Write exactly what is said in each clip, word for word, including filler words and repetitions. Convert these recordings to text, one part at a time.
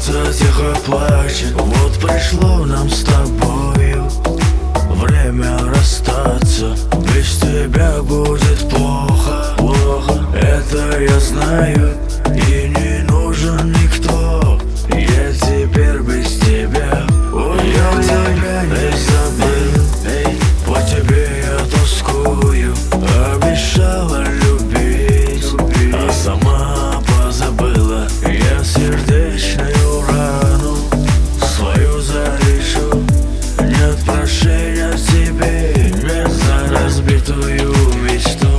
сердце тихо плачет. Вот пришло нам с тобою время расстаться. Без тебя будет плохо, плохо. Это я знаю, и не нужен никто. Я теперь без тебя. Ой, я тебя не забыл, по тебе я тоскую. Обещала любить, а сама позабыла. Я сердечную рану свою залечу. Нет прощения тебе, нет за разбитую мечту.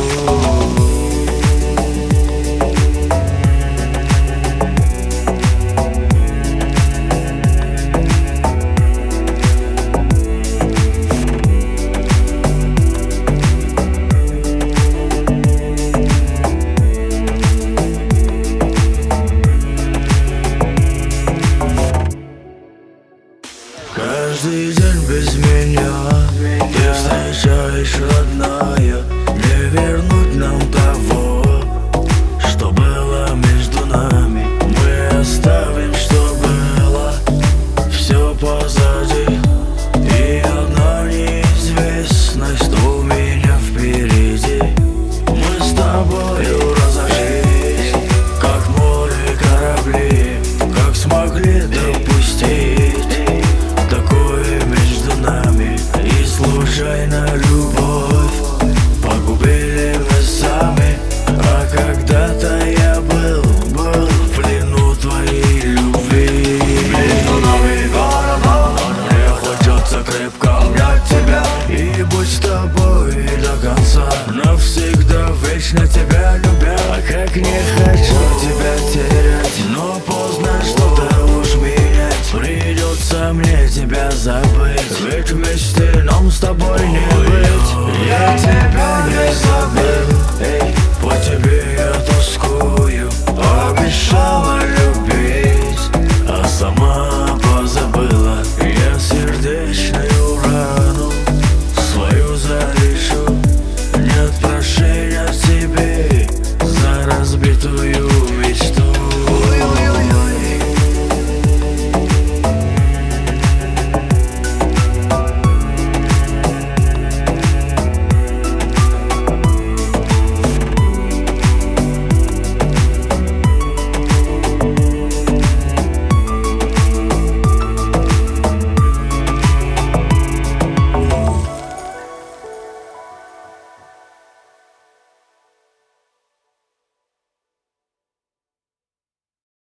Каждый день без меня ты встречаешь, родная. Не вернуть нам того, что было между нами. Мы оставим, что было, все позади. И одна неизвестность у меня впереди. Мы с тобою разошлись, как море корабли. Как смогли допустить такое между нами? И случайно любовь погубили мы сами. А когда-то я был, был в плену твоей любви. Между нами города, мне хочется крепко обнять тебя и быть с тобой до конца. Навсегда, вечно тебя любя. А как не хочу тебя терять, но поздно что-то уж менять. Придется мне тебя забыть, ведь вместе нам с тобой не быть. Я тебя не забыл.